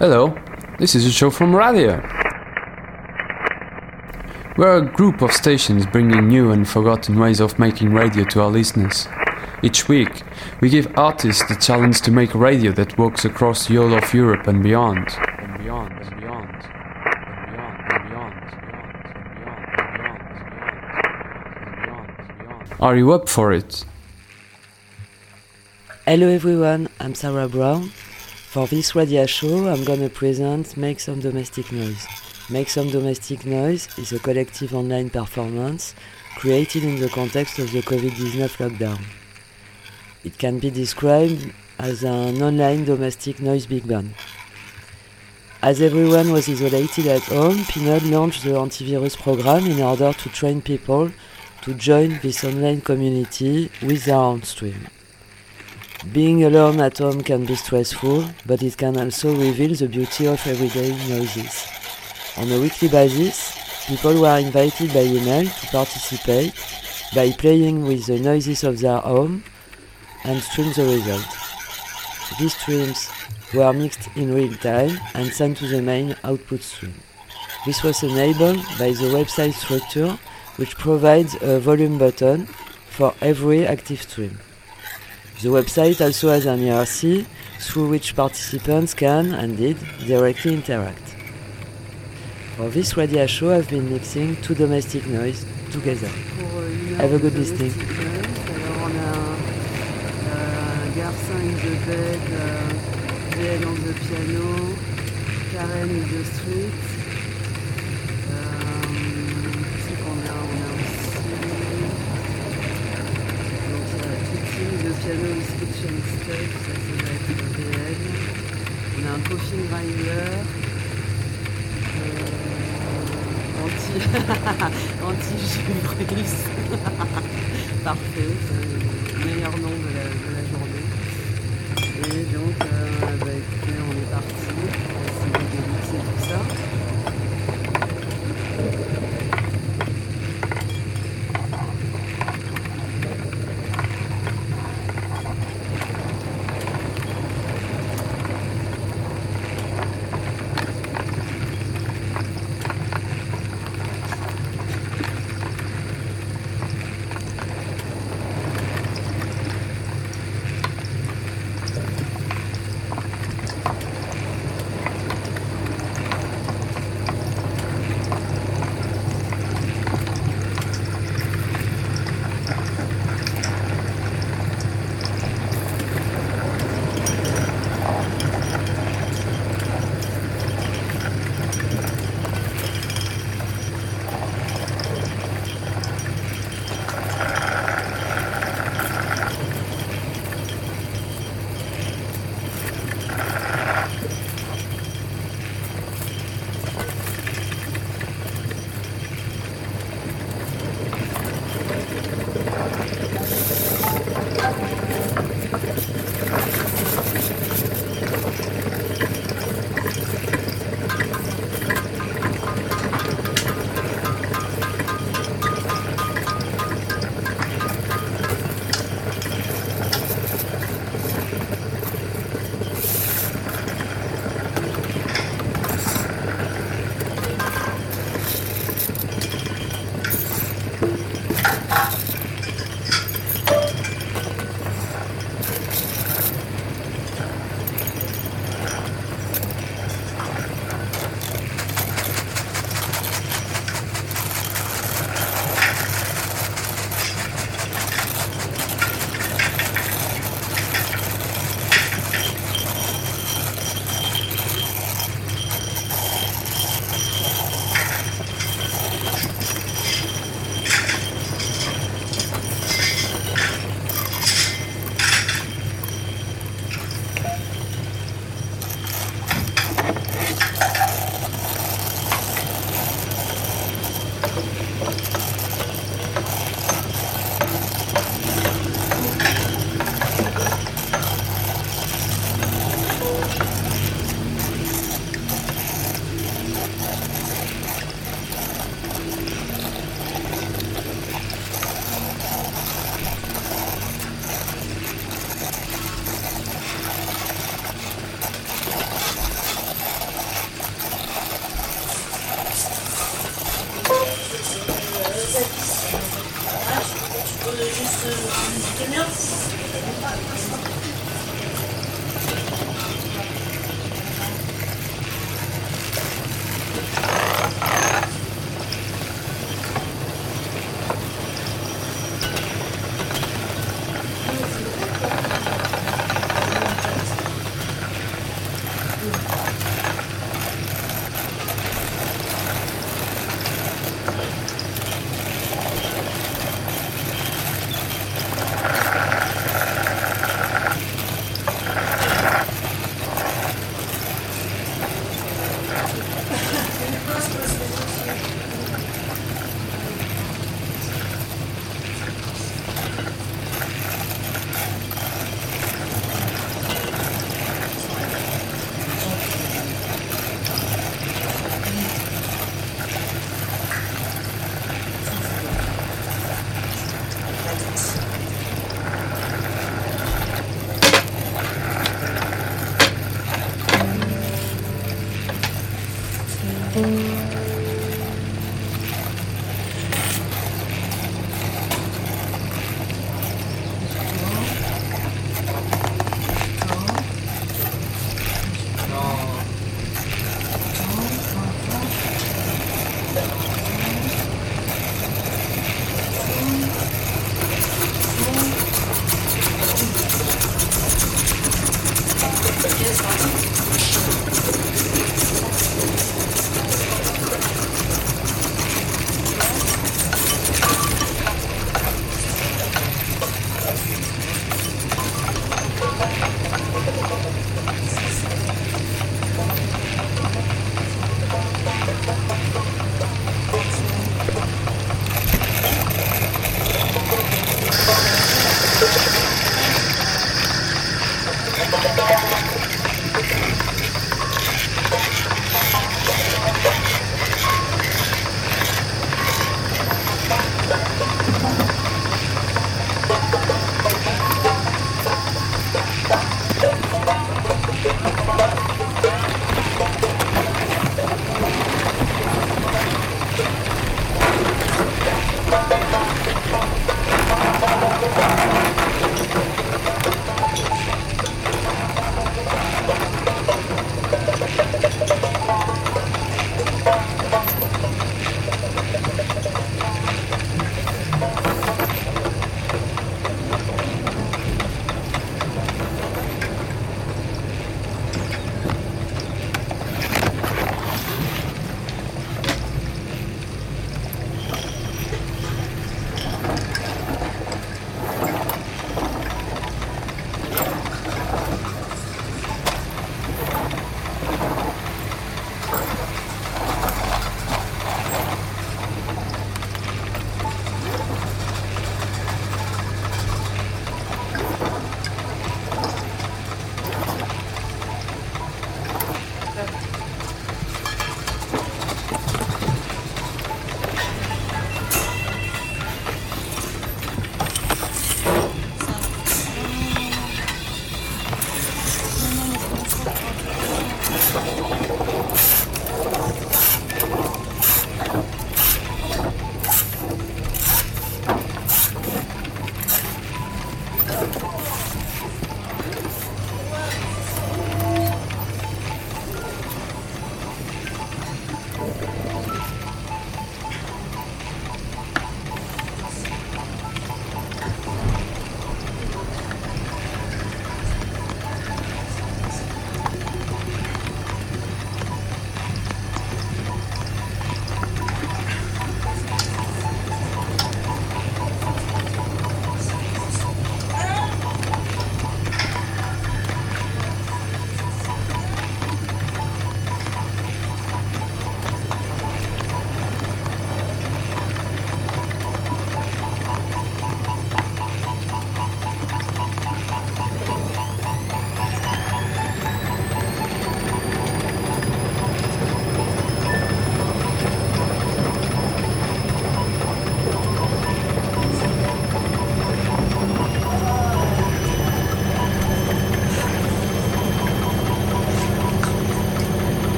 Hello, this is a show from Radio. We're a group of stations bringing new and forgotten ways of making radio to our listeners. Each week, we give artists the challenge to make radio that walks across the whole of Europe and beyond. Are you up for it? Hello everyone, I'm Sarah Brown. For this radio show, I'm gonna present Make Some Domestic Noise. Make Some Domestic Noise is a collective online performance created in the context of the COVID-19 lockdown. It can be described as an online domestic noise big band. As everyone was isolated at home, Pinode launched the antivirus program in order to train people to join this online community with their own stream. Being alone at home can be stressful, but it can also reveal the beauty of everyday noises. On a weekly basis, people were invited by email to participate by playing with the noises of their home and stream the result. These streams were mixed in real time and sent to the main output stream. This was enabled by the website structure, which provides a volume button for every active stream. The website also has an IRC through which participants can, and did, directly interact. For this radio show, I've been mixing two domestic noise together. Have a good listening. Alors on a Garcin in the bed, VL on the piano, Karen in the street. C'est qu'on a aussi le piano is kitchen stuff, ça va être VL. On a un coffin grinder, anti-Jubris. Parfait, c'est le meilleur nom de la journée. Et donc, écoutez, on est parti, on va essayer de mixer tout ça.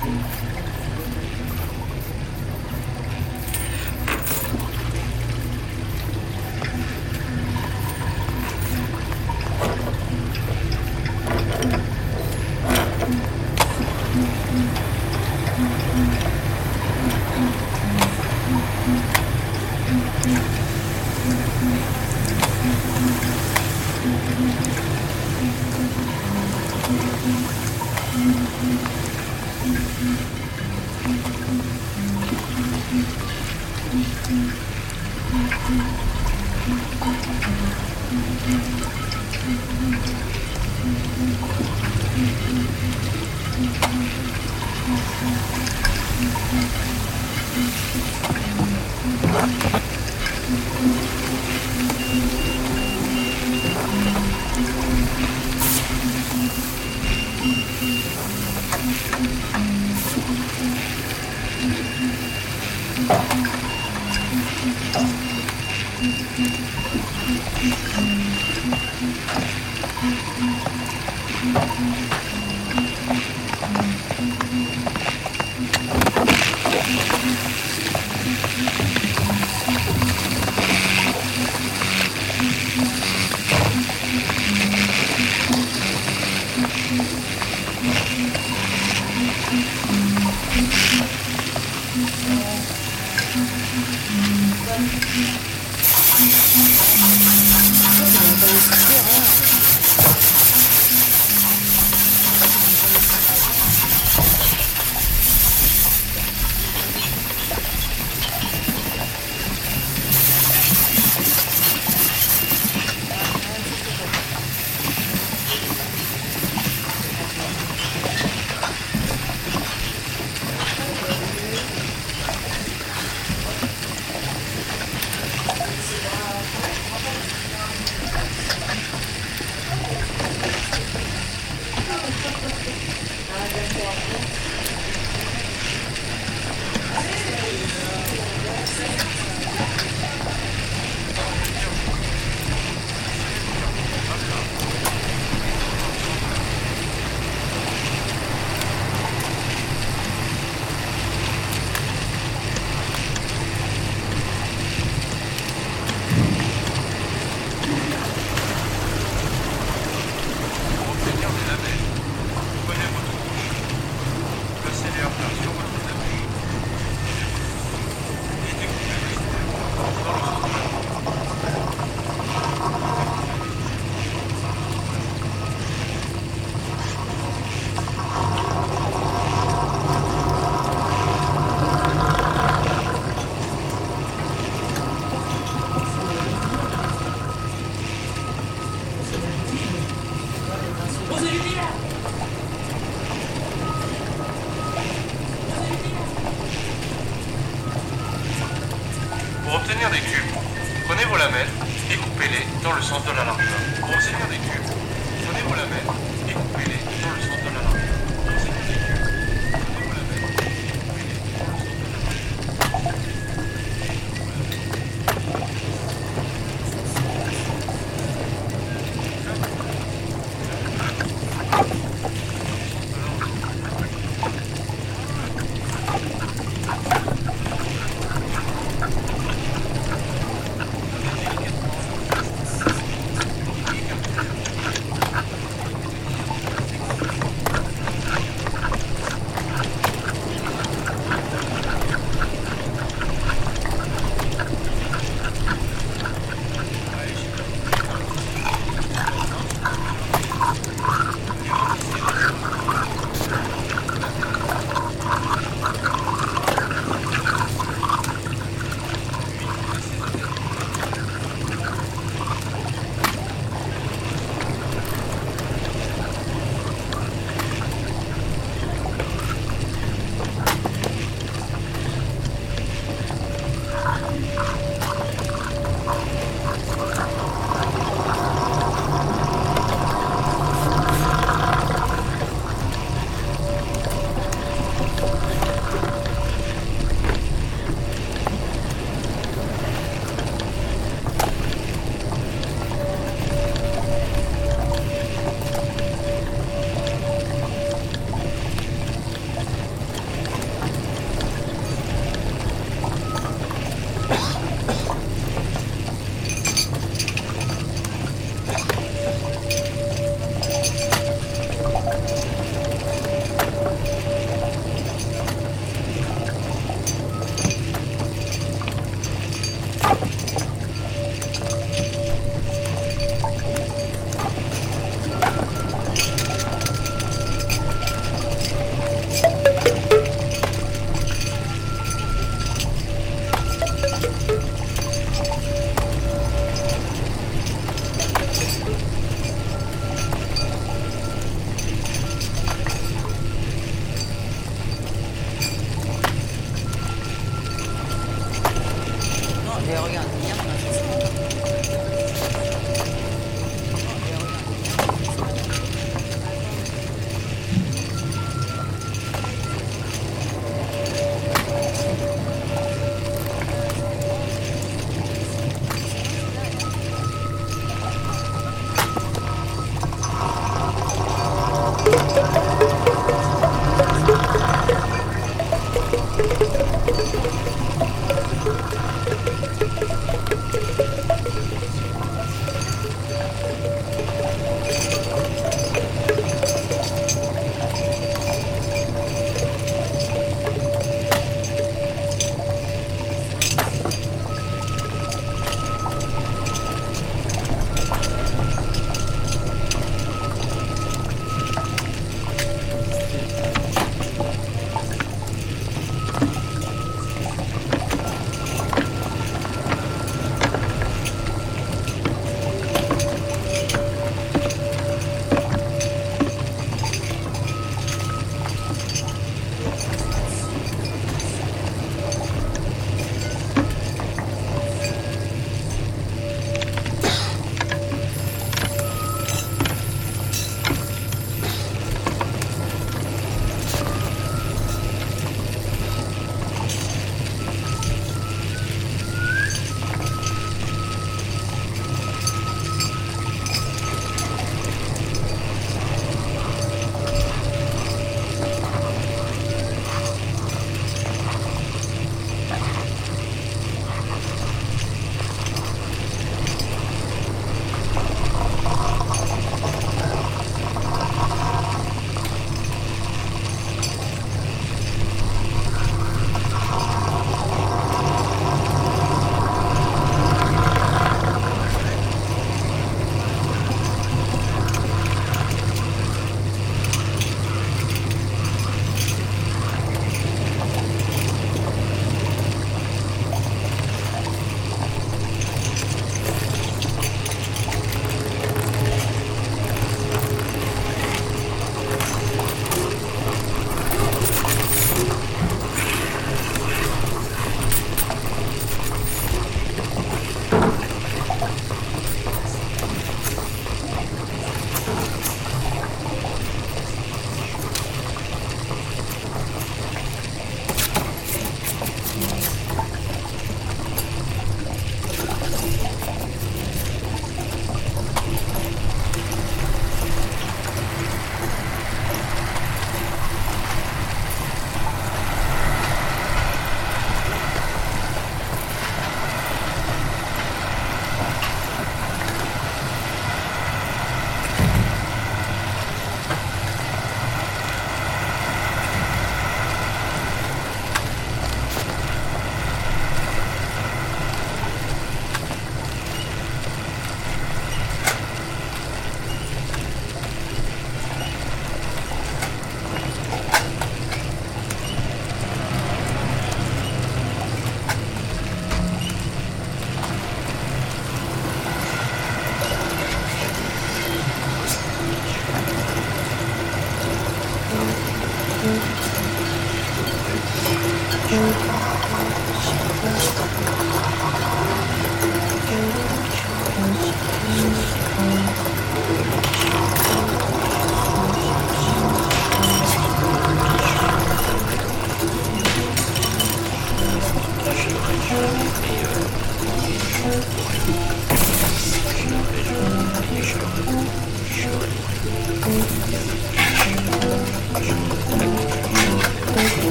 Pour obtenir des cubes, prenez vos lamelles et coupez-les dans le sens de la largeur. Pour obtenir des cubes, prenez vos lamelles et coupez-les dans le sens de la largeur. Pour obtenir des cubes, prenez vos lamelles et coupez-les dans le sens de la largeur.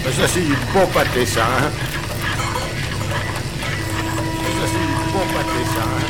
Ça c'est du bon pâté ça, hein. Ça c'est du bon pâté ça, hein.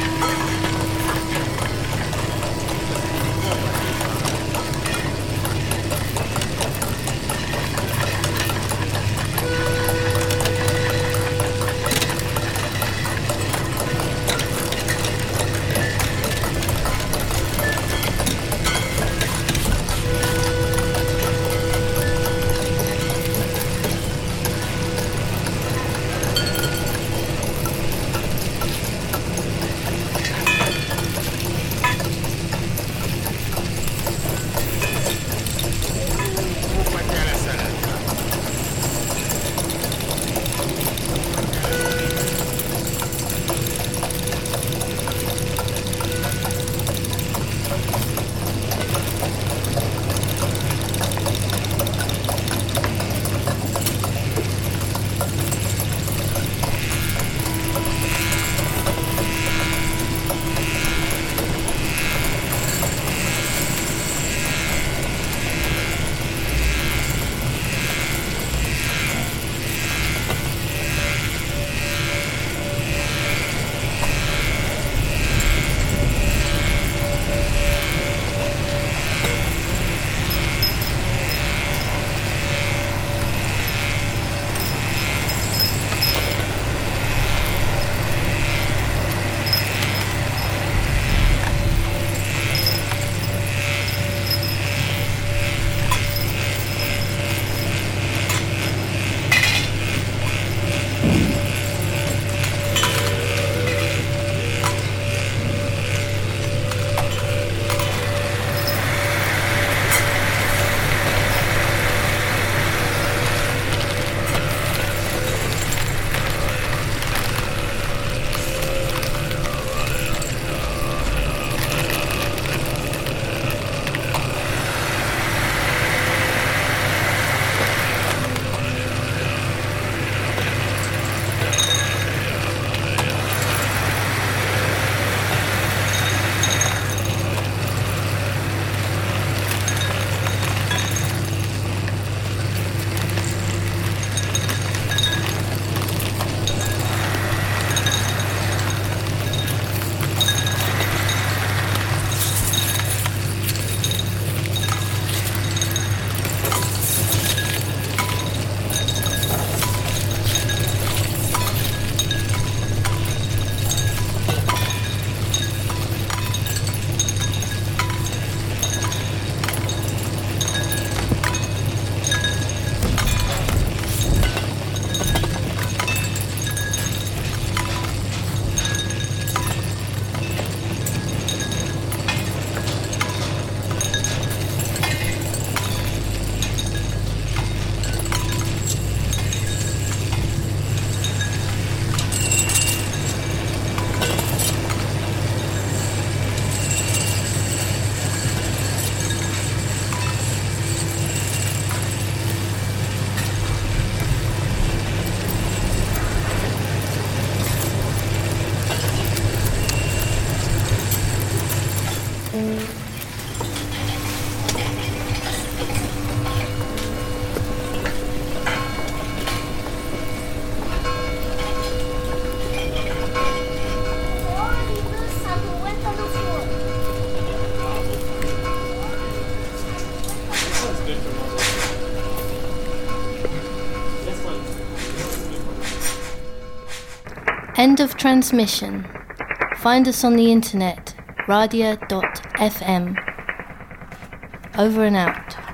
End of transmission. Find us on the internet, radia.fm. Over and out.